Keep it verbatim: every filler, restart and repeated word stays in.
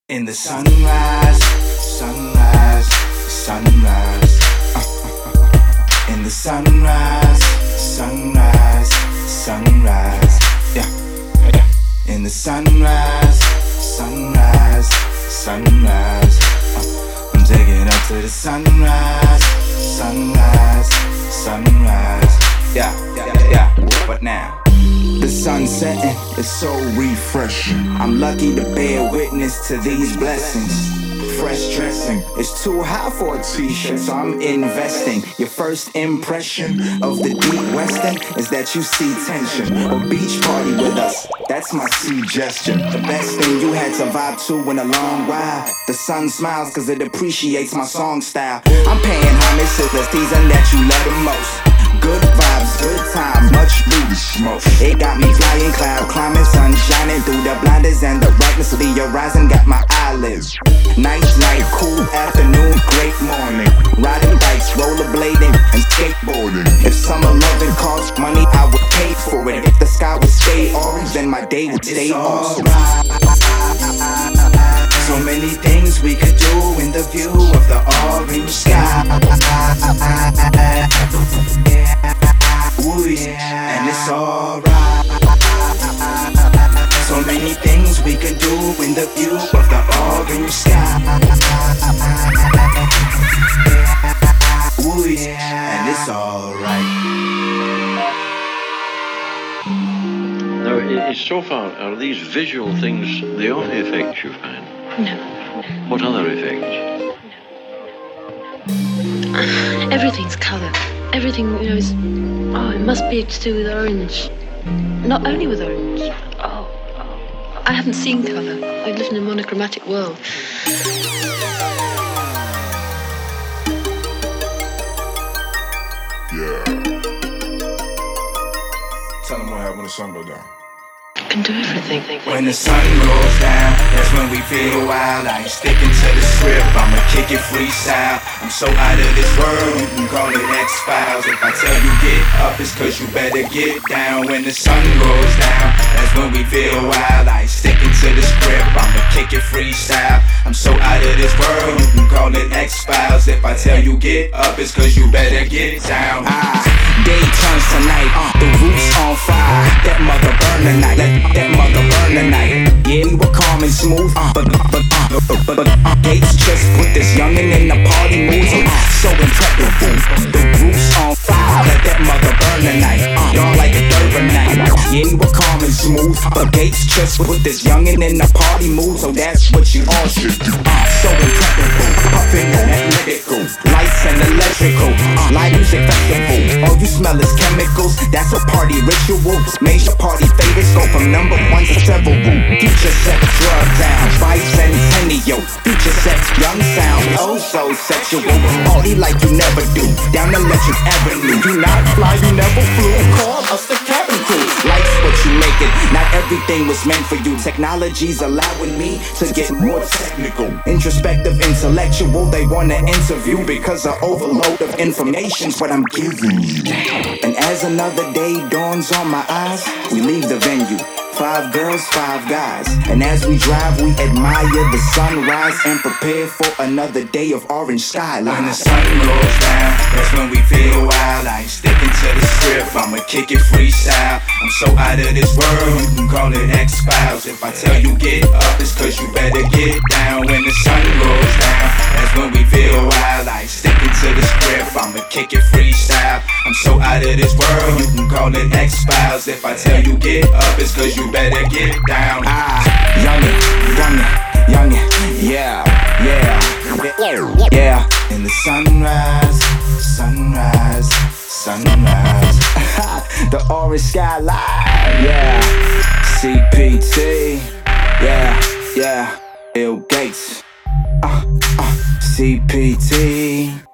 In the sunrise, sunrise, sunrise. Uh, uh, uh. In the sunrise, sunrise, sunrise. Yeah, yeah. In the sunrise, sunrise, sunrise. Uh, I'm taking up to the sunrise, sunrise, sunrise. Yeah, yeah, yeah. What now? The sun setting is so refreshing. I'm lucky to bear witness to these blessings. Fresh dressing is too high for a t-shirt, so I'm investing. Your first impression of the deep western is that you see tension. A beach party with us, that's my suggestion. The best thing you had to vibe to in a long while. The sun smiles cause it appreciates my song style. I'm paying homage to the season that you love the most. Good vibes, good times, much booty smoke. It got me flying, cloud climbing, sun shining through the blinders, and the brightness of the horizon got my eyelids. Nice night, cool afternoon, great morning. Riding bikes, rollerblading, and skateboarding. If summer loving cost money, I would pay for it. If the sky would stay orange, then my day would stay awesome. So many things we could do in the view of the orange sky. Ooh, yeah, and it's alright. So many things we could do in the view of the orange sky. Ooh, yeah, and it's alright. Now, i- is so far, are these visual things the only effects you find? No. What other effects? Everything's colour. Everything, you know, is... Oh, it must be to do with orange. Not only with orange. Oh, oh. I haven't seen colour. I live in a monochromatic world. Yeah. Tell them what happened when the sun go down. I can do everything. When the sun goes down, that's when we feel wild. I ain't sticking to the script, I'ma kick it freestyle. I'm so out of this world, you can call it X-Files. If I tell you get up, it's cause you better get down. When the sun goes down, that's when we feel wild. I ain't sticking to the script, I'ma kick it freestyle. I'm so out of this world, you can call it X-Files. If I tell you get up, it's cause you better get down. Ah, day turns to night, uh, the roof's on fire. That mother burn the night, that, that mother burn the night. Yeah, we were calm and smooth, uh, but, but, uh, but, but, but uh, Gates just put this youngin' in the party mood, so, uh, so impeccable. The roof's on fire, let that mother burn the night. Uh, y'all like a third night. Yeah, we were calm and smooth, but Gates just put this youngin' in the party mood, so that's what you all should do. Uh, so impeccable, puffin' on that medical, lights and electrical, uh, live music festival. All you smell is chemicals, that's a party ritual. Major party favorites go from number one to several. Future sex, drug down, bicentennial. Future sex, young sound, oh so sexual. Party like you never do, down Electric Avenue. You not fly, you never flew. Call us the cabin crew. Life's what you make it, not everything was meant for you. Technology's allowing me to get more technical, introspective, intellectual. They wanna interview because of overload of information's what I'm giving you. And as another day dawns on my eyes, we leave the venue. Five girls, five guys. And as we drive, we admire the sunrise and prepare for another day of orange skyline. When the sun goes down, that's when we feel wild. I ain't sticking to the script, I'ma kick it freestyle. I'm so out of this world, you can call it X-Files. If I tell you get up, it's cause you better get down. When the sun goes down, that's when we feel wild. I ain't sticking to the script, I'ma kick it freestyle. I'm so out of this world, you can call it X-Files. If I tell you get up, it's cause you better get down. Ah, youngin', youngin', youngin', yeah, yeah, yeah. In the sunrise, sunrise, sunrise. The orange skyline, yeah. C P T, yeah, yeah. Bill Gates, uh, uh, C P T.